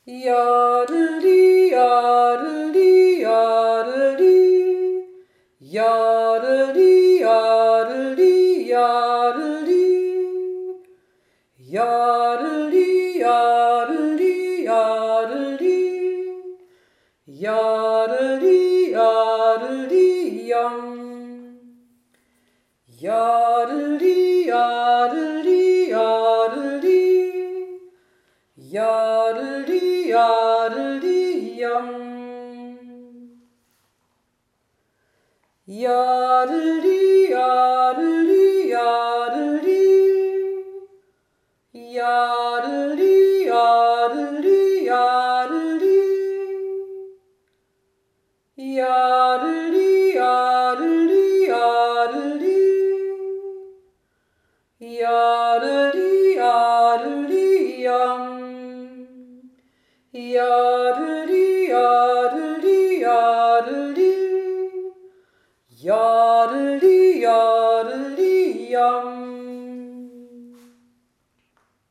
Yodel-dee, yodel-dee, yodel-dee. Yodel-dee, yodel-dee, yodel-dee. Yodel-dee, yodel-dee, yodel-dee. Yodel-dee, yodel-dee, yum. Yodel-dee, yodel-dee, yodel-dee. Yodel-dee, yodel-dee, yum. Yodel-dee, yodel-dee, yodel-dee. Yodel-dee, yodel-dee, yodel-dee. Yodel-dee, yodel-dee, yodel-dee. Yodel-dee, yodel-dee, yum. Yodel-dee, yodel-dee, yodel-dee. Yodel